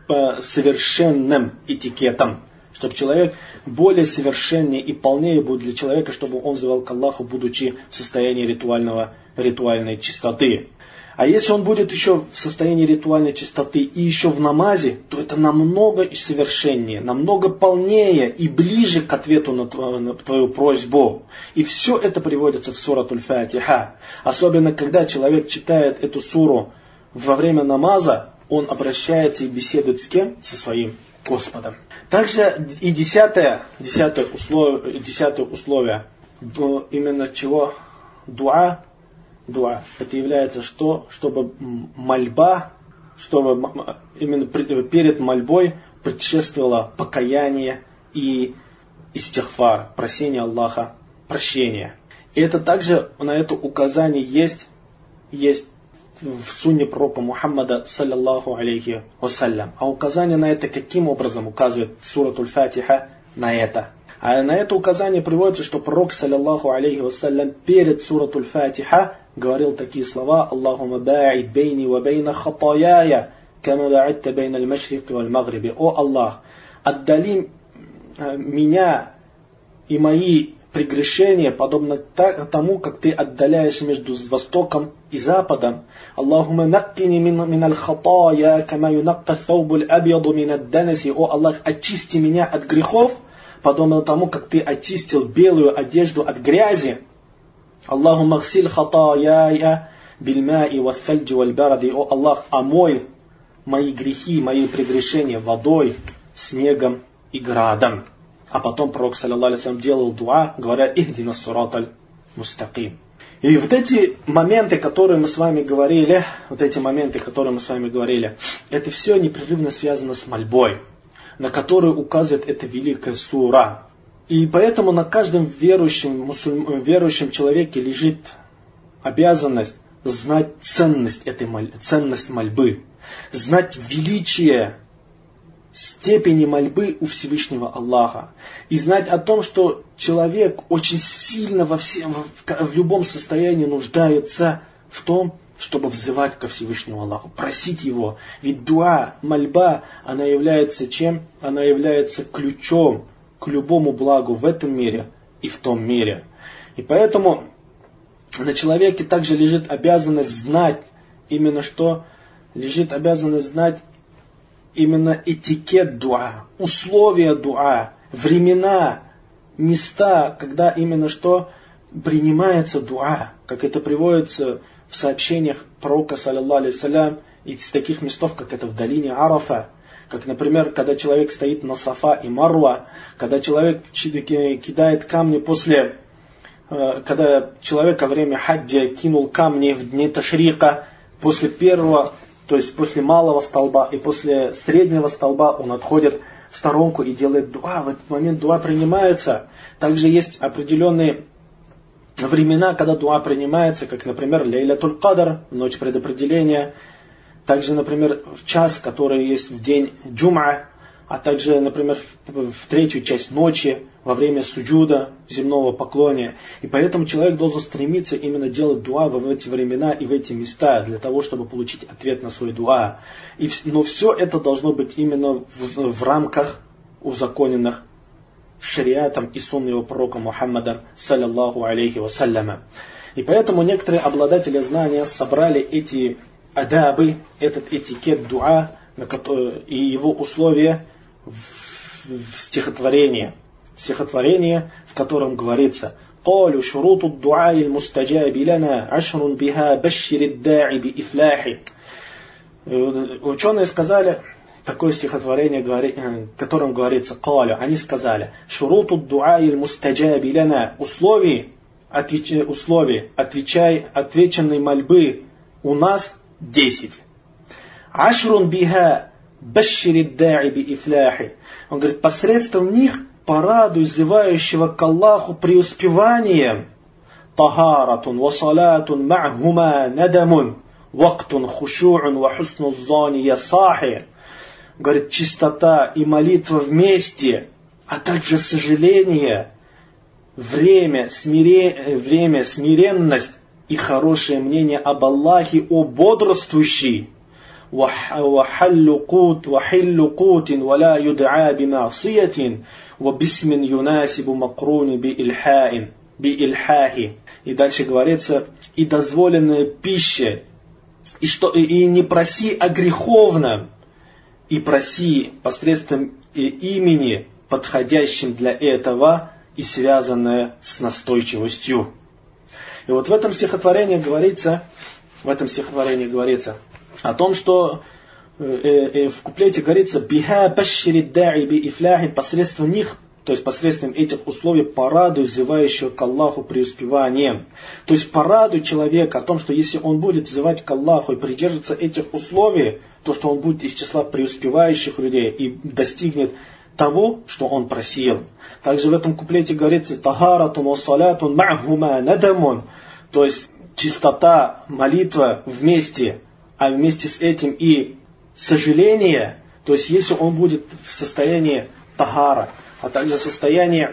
совершенным этикетом, чтобы человек более совершеннее и полнее будет для человека, чтобы он взывал к Аллаху, будучи в состоянии ритуального, ритуальной чистоты. А если он будет еще в состоянии ритуальной чистоты и еще в намазе, то это намного совершеннее, намного полнее и ближе к ответу на твою, на твою просьбу. И все это приводится в сурат Аль-Фатиха. Особенно, когда человек читает эту суру во время намаза, он обращается и беседует с кем? Со своим Господом. Также и десятое, десятое условие, десятое условие именно чего? Дуа. Дуа. Это является что? Чтобы мольба, чтобы именно перед мольбой предшествовало покаяние и истихфар, просение Аллаха, прощение. И это также, на это указание есть, есть в сунне пророка Мухаммада, саллаллаху алейхи вассалям. А указание на это каким образом указывает сурат Аль-Фатиха на это? А на это указание приводится, что пророк, саллаллаху алейхи вассалям, перед сурат Аль-Фатиха говорил такие слова: «Аллахума ба'ид бейни ва бейна хатаяя, кама ба'идта бейна аль-машрики валь-магриби». О Аллах, отдали меня и мои прегрешения, подобно тому, как ты отдаляешь между Востоком и Западом. Аллахума наккини мин аль-хатая, кама юнакка thawbu аль-абьяду мин ад-данаси. О Аллах, очисти меня от грехов, подобно тому, как ты очистил белую одежду от грязи. Аллахумма гсиль хатаяя бильмаи вассальджи вальбаради. О Аллах, омой мои грехи, мои прегрешения водой, снегом и градом. А потом пророк, саллаллаху алейхи ва саллям, делал дуа, говоря: «Ихдина ссирата мустаким». И вот эти моменты, которые мы с вами говорили, вот эти моменты, которые мы с вами говорили, это все непрерывно связано с мольбой, на которую указывает эта великая сура. И поэтому на каждом верующем, мусульм... верующем человеке лежит обязанность знать ценность этой моль... ценность мольбы, знать величие степени мольбы у Всевышнего Аллаха. И знать о том, что человек очень сильно во всем, в, в любом состоянии нуждается в том, чтобы взывать ко Всевышнему Аллаху, просить Его. Ведь дуа, мольба, она является чем? Она является ключом к любому благу в этом мире и в том мире. И поэтому на человеке также лежит обязанность знать именно что? Лежит обязанность знать именно этикет дуа, условия дуа, времена места, когда именно что принимается дуа, как это приводится в сообщениях пророка, саллаллаху алейхи вассалям, из таких местов, как это в долине Арафа, как, например, когда человек стоит на Сафа и Марва, когда человек кидает камни после, когда человек во время хаджа кинул камни в дни ташрика, после первого, то есть после малого столба и после среднего столба он отходит в сторонку и делает дуа. В этот момент дуа принимается. Также есть определенные времена, когда дуа принимается, как, например, Лейлатуль Кадр, ночь предопределения. Также, например, в час, который есть в день джум'a, а также, например, в, в третью часть ночи, во время суджуда, земного поклония. И поэтому человек должен стремиться именно делать дуа в эти времена и в эти места, для того, чтобы получить ответ на свой дуа. И, но все это должно быть именно в, в рамках узаконенных шариатом и сунной его пророка Мухаммада, саллаллаху алейхи вассаляма. И поэтому некоторые обладатели знания собрали эти адабы, этот этикет дуа и его условия в, в стихотворении. Стихотворение, в котором говорится: «Qalу шуруту дуа иль-мустаджаби лана ашрун биха башшир ад-да'i би-ифляхи». Ученые сказали, такое стихотворение, в котором говорится, «Qalу», они сказали, «Шуруту дуа иль-мустаджаби лана», условий, отвеч, условий отвечай, отвеченной мольбы у нас десять. «Ашрун биха башшир ад-да'i би-ифляхи». Он говорит, посредством них порадуй взывающего к Аллаху преуспеванием. Тахаратун ва салатун ма'хума надамун вактун хушу'ун ва хусну зани ясахи. Говорит, чистота и молитва вместе, а также сожаление, время, смире, время, смиренность и хорошее мнение об Аллахе, о бодрствующий. وحل قوت وحل قوت ولا يدعى بمعصية وباسم يناسب مقرون بإلحاء بإلحاه. И дальше говорится, и дозволенная пища, и, что, и, и не проси о греховном, и проси посредством имени, подходящим для этого, и связанное с настойчивостью. И вот в этом стихотворении говорится, в этом стихотворении говорится о том, что э, э, в куплете говорится «Биха башширид да'i би-ифляхи», посредством них, то есть посредством этих условий порадуй взывающего к Аллаху преуспеванием. То есть порадуй человека о том, что если он будет взывать к Аллаху и придерживаться этих условий, то что он будет из числа преуспевающих людей и достигнет того, что он просил. Также в этом куплете говорится «Тахаратун ва салатун ма'хума надамун», то есть чистота, молитва вместе, а вместе с этим и сожаление, то есть если он будет в состоянии тахара, а также в состоянии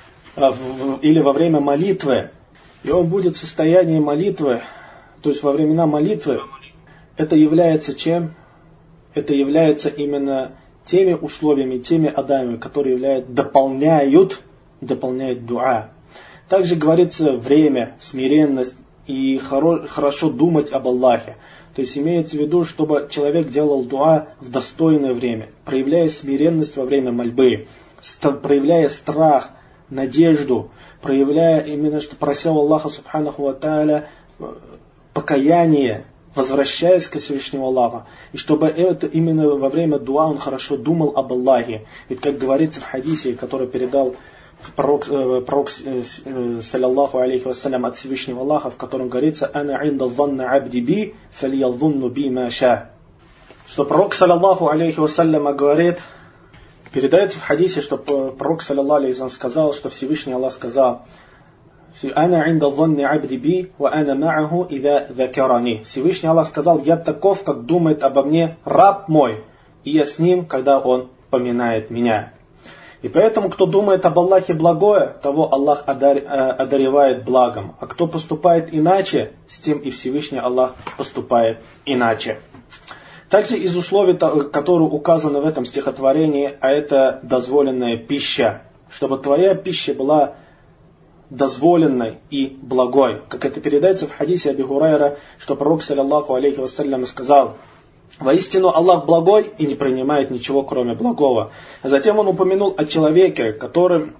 или во время молитвы, и он будет в состоянии молитвы, то есть во времена молитвы, это является чем? Это является именно теми условиями, теми адами, которые являются, дополняют, дополняют дуа. Также говорится время, смиренность и хоро, хорошо думать об Аллахе. То есть имеется в виду, чтобы человек делал дуа в достойное время, проявляя смиренность во время мольбы, проявляя страх, надежду, проявляя именно, что просил Аллаха субханаху ва тааля покаяние, возвращаясь к Всевышнему Аллаху. И чтобы это именно во время дуа он хорошо думал об Аллахе. Ведь как говорится в хадисе, который передал пророк, пророк саллаллаху алейхи вассалям от Всевышнего Аллаха, в котором говорится «Ана инда занна абди би, фальядзунну би ма ша». Что пророк саллаллаху алейхи вассалям говорит, передается в хадисе, что пророк саллаллаху алейхи вассалям сказал, что Всевышний Аллах сказал «Ана инда занни абди би, ва ана ма'аху иза закарани». Всевышний Аллах сказал, я таков, как думает обо мне раб мой, и я с ним, когда он поминает меня. И поэтому, кто думает об Аллахе благое, того Аллах одаривает благом. А кто поступает иначе, с тем и Всевышний Аллах поступает иначе. Также из условий, которые указаны в этом стихотворении, а это дозволенная пища. Чтобы твоя пища была дозволенной и благой. Как это передается в хадисе Аби Хурайра, что пророк саллаллаху алейхи вассалям сказал: воистину Аллах благой и не принимает ничего, кроме благого. А затем он упомянул о человеке, который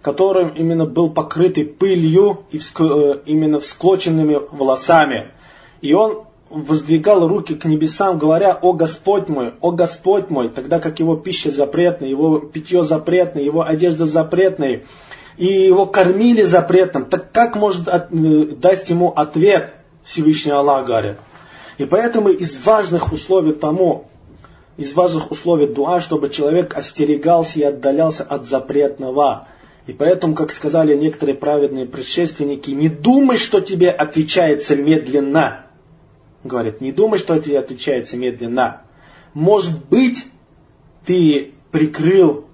которым именно был покрытый пылью и вск- именно всклоченными волосами. И он воздвигал руки к небесам, говоря: «О Господь мой, о Господь мой», тогда как его пища запретная, его питье запретное, его одежда запретная, и его кормили запретным, так как может от, дать ему ответ Всевышний Аллах, говорит. И поэтому из важных условий тому, из важных условий дуа, чтобы человек остерегался и отдалялся от запретного. И поэтому, как сказали некоторые праведные предшественники, не думай, что тебе отвечается медленно. Говорит, не думай, что тебе отвечается медленно. Может быть, ты прикрыл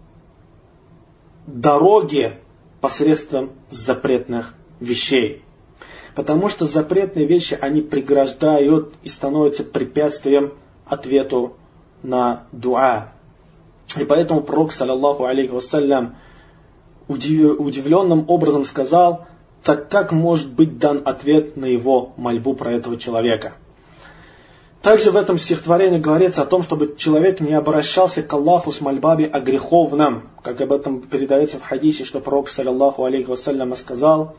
дороги посредством запретных вещей. Потому что запретные вещи, они преграждают и становятся препятствием ответу на дуа. И поэтому пророк, саллаллаху алейхи вассалям, удивленным образом сказал: так как может быть дан ответ на его мольбу про этого человека. Также в этом стихотворении говорится о том, чтобы человек не обращался к Аллаху с мольбами о греховном, как об этом передается в хадисе, что пророк, саллаллаху алейхи вассалям, сказал,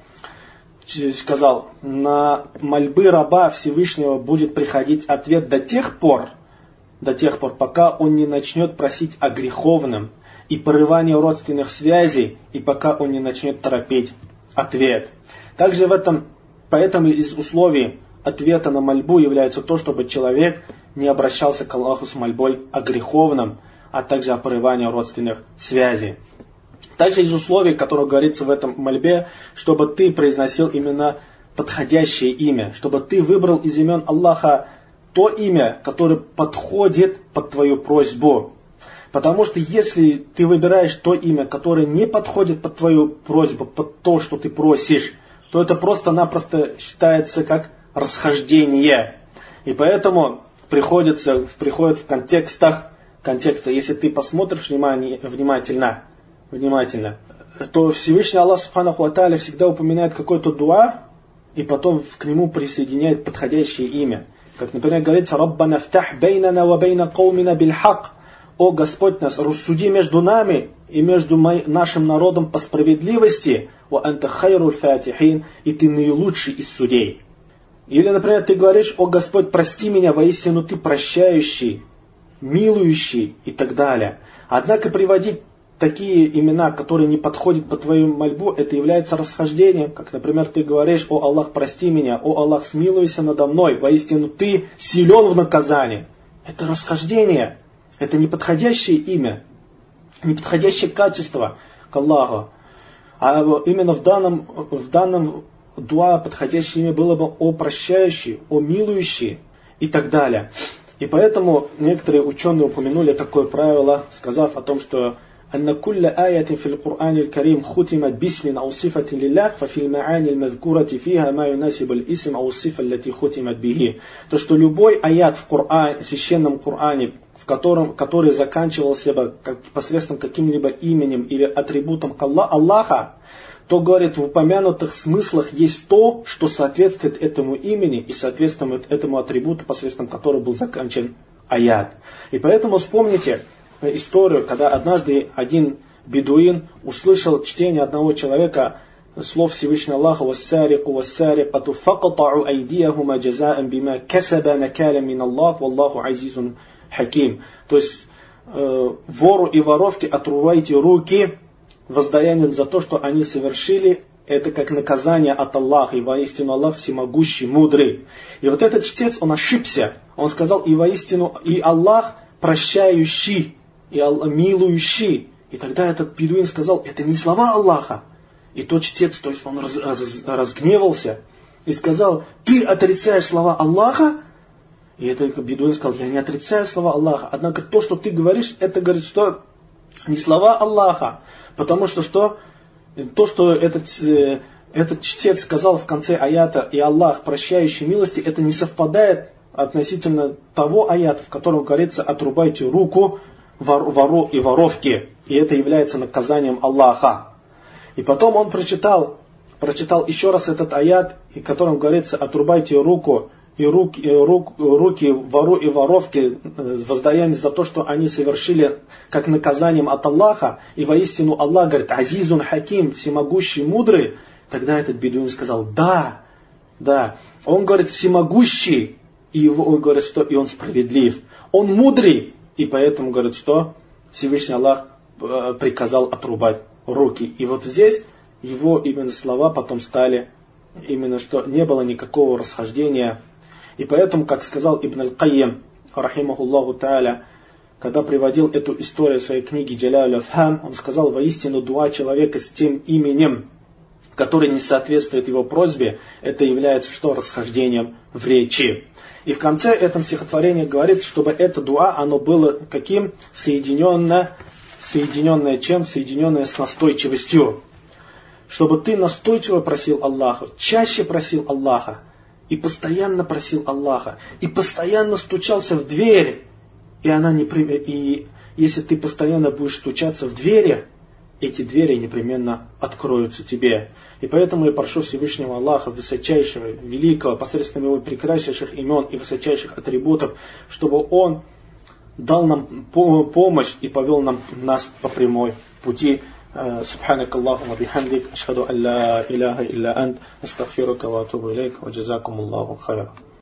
сказал: на мольбы раба Всевышнего будет приходить ответ до тех пор, до тех пор, пока он не начнет просить о греховном и порывании родственных связей, и пока он не начнет торопить ответ. Также в этом, поэтому из условий ответа на мольбу является то, чтобы человек не обращался к Аллаху с мольбой о греховном, а также о порывании родственных связей. Также из условий, которые говорится в этом мольбе, чтобы ты произносил именно подходящее имя, чтобы ты выбрал из имен Аллаха то имя, которое подходит под твою просьбу. Потому что если ты выбираешь то имя, которое не подходит под твою просьбу, под то, что ты просишь, то это просто-напросто считается как расхождение. И поэтому приходится, приходит в контекстах, контекста, если ты посмотришь внимание, внимательно, внимательно, то Всевышний Аллах Субханаху ва Тааля всегда упоминает какой-то дуа, и потом к нему присоединяет подходящее имя. Как, например, говорится: «Раббана фтах бейнана ва бейна каумина бильхак». «О Господь нас, рассуди между нами и между нашим народом по справедливости, ва анта хайруль фатихин», и ты наилучший из судей. Или, например, ты говоришь: «О Господь, прости меня, воистину ты прощающий, милующий», и так далее. Однако приводить такие имена, которые не подходят под твою мольбу, это является расхождением. Как, например, ты говоришь: «О Аллах, прости меня», «О Аллах, смилуйся надо мной, воистину ты силен в наказании». Это расхождение. Это неподходящее имя, неподходящее качество к Аллаху. А именно в данном, в данном дуа подходящее имя было бы «О прощающий», «О милующий» и так далее. И поэтому некоторые ученые упомянули такое правило, сказав о том, что «Анна кулля аятин фил Кур'ане аль-Карим хутимат бисмин ау сифатин лиллях, фа фил маани аль-мазкурати фиха ма юнасибу аль-исм ау сифа аллати хутимат бихи». То, что любой аят в Кур'ане, в священном Кур'ане, в котором, который заканчивался бы как, посредством каким-либо именем или атрибутом Аллаха, то, говорит, в упомянутых смыслах есть то, что соответствует этому имени и соответствует этому атрибуту, посредством которого был заканчен аят. И поэтому вспомните историю, когда однажды один бедуин услышал чтение одного человека слов Всевышнего Аллаха: «Вассарику вассарикату факатау айдияхума джазаан бима касаба накаля мин Аллах, валлаху азизун хаким». То есть э, вору и воровке отрубайте руки воздаянием за то, что они совершили, это как наказание от Аллаха, и воистину Аллах всемогущий, мудрый. И вот этот чтец, он ошибся. Он сказал: и воистину, и Аллах прощающий, и Аллах милующий. И тогда этот бедуин сказал: это не слова Аллаха. И тот чтец, то есть он раз, раз, разгневался и сказал: ты отрицаешь слова Аллаха? И этот бедуин сказал: я не отрицаю слова Аллаха. Однако то, что ты говоришь, это, говорит, что не слова Аллаха. Потому что, что то, что этот, этот чтец сказал в конце аята: и Аллах прощающий милости, это не совпадает относительно того аята, в котором говорится: отрубайте руку вор, вору и воровке. И это является наказанием Аллаха. И потом он прочитал, прочитал еще раз этот аят, в котором говорится: отрубайте руку и руки, и рук, руки вору и воровки воздаяние за то, что они совершили как наказанием от Аллаха, и воистину Аллах говорит, азизун хаким, всемогущий, мудрый, тогда этот бедуин сказал, да, да. Он говорит, всемогущий, и его, он говорит, что и он справедлив. Он мудрый, и поэтому говорит, что Всевышний Аллах приказал отрубать руки. И вот здесь его именно слова потом стали, именно что не было никакого расхождения. И поэтому, как сказал Ибн Аль-Кайим, рахимахуллаху тааля, когда приводил эту историю в своей книге Джаляль Афхам, он сказал, воистину дуа человека с тем именем, который не соответствует его просьбе, это является что? Расхождением в речи. И в конце этого стихотворения говорит, чтобы это дуа, оно было каким? Соединенное, соединенное чем? Соединенное с настойчивостью. Чтобы ты настойчиво просил Аллаха, чаще просил Аллаха, и постоянно просил Аллаха, и постоянно стучался в дверь, и она не и если ты постоянно будешь стучаться в двери, эти двери непременно откроются тебе. И поэтому я прошу Всевышнего Аллаха, высочайшего, великого, посредством его прекраснейших имен и высочайших атрибутов, чтобы Он дал нам помощь и повел нам, нас по прямой пути. سبحانك اللهم وبحمدك أشهد أن لا إله إلا أنت أستغفرك وأتوب إليك وجزاكم الله خيرا.